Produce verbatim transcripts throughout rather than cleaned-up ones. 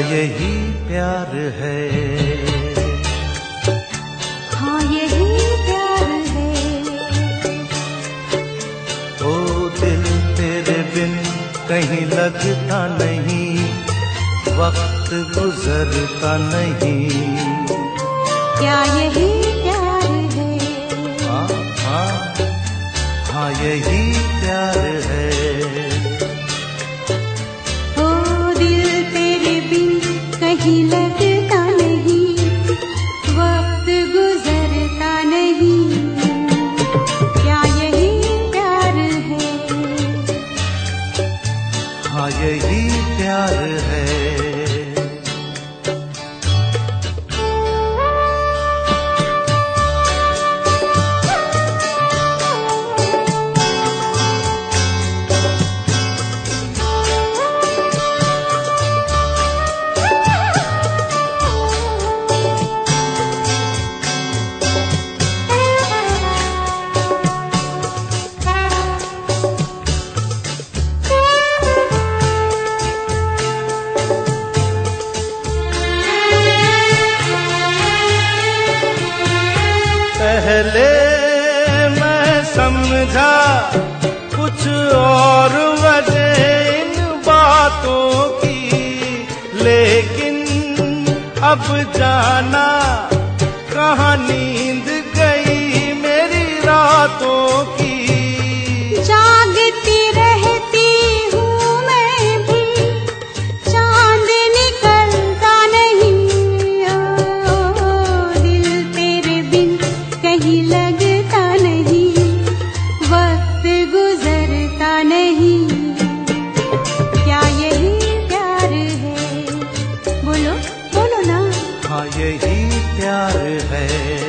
यही प्यार है? हाँ यही प्यार है। ओ दिल तेरे बिन कहीं लगता नहीं, वक्त गुजरता नहीं। क्या यही प्यार है? हाँ हाँ हाँ यही प्यार है। ओ दिल तेरे बिन कहीं लगता नहीं, वक्त गुजरता नहीं। क्या यही प्यार है? हाँ यही प्यार है। पहले मैं समझा कुछ और वजह इन बातों की, लेकिन अब जाना कहाँ नींद गई मेरी रातों की। जागती रहती हूँ मैं भी, चांद निकलता नहीं। ओ दिल तेरे बिन कहीं लगता नहीं, वक्त गुजरता नहीं। क्या यही प्यार है? बोलो बोलो ना। हाँ यही प्यार है।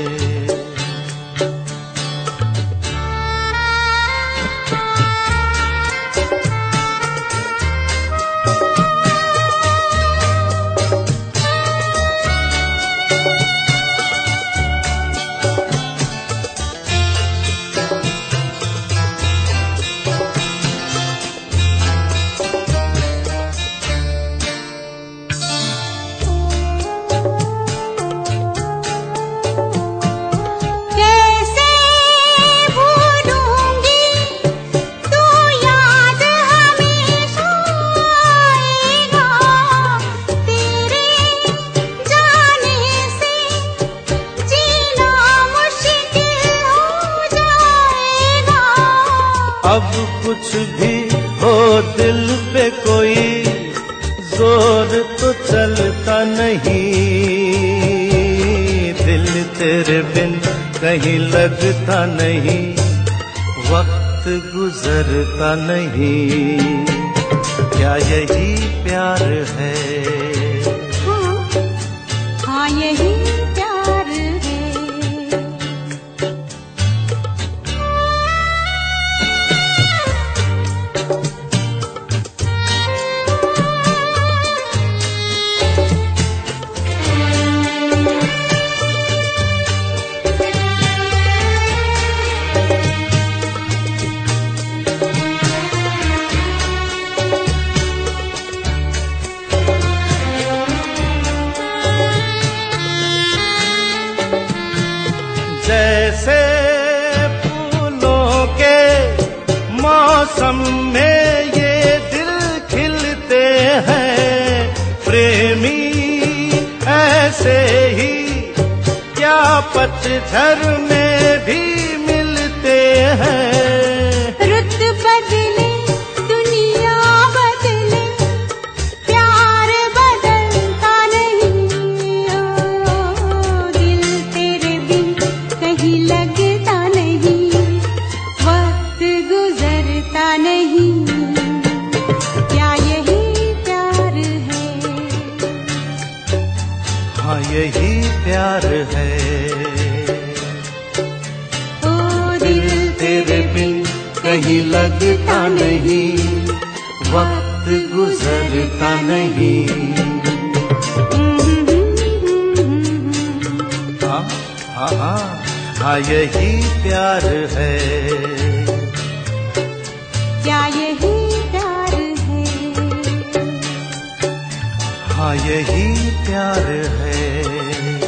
अब कुछ भी हो दिल पे कोई जोर तो चलता नहीं। दिल तेरे बिन कहीं लगता नहीं, वक्त गुजरता नहीं। क्या यही प्यार है? हाँ, हाँ यही प्यार है। जैसे फूलों के मौसम में ये दिल खिलते हैं प्रेमी, ऐसे ही क्या पतझड़ में भी मिलते हैं। रुत बदले दुनिया बदले, प्यार बदलता नहीं। ओ दिल तेरे बिन कहीं लगता नहीं, वक्त गुजरता नहीं। क्या यही प्यार है? हाँ यही प्यार है। ओ दिल तेरे बिन कहीं लगता नहीं, वक्त गुजरता नहीं। हाँ हाँ हाँ हाँ यही प्यार है। क्या यही प्यार है? हाँ यही प्यार है।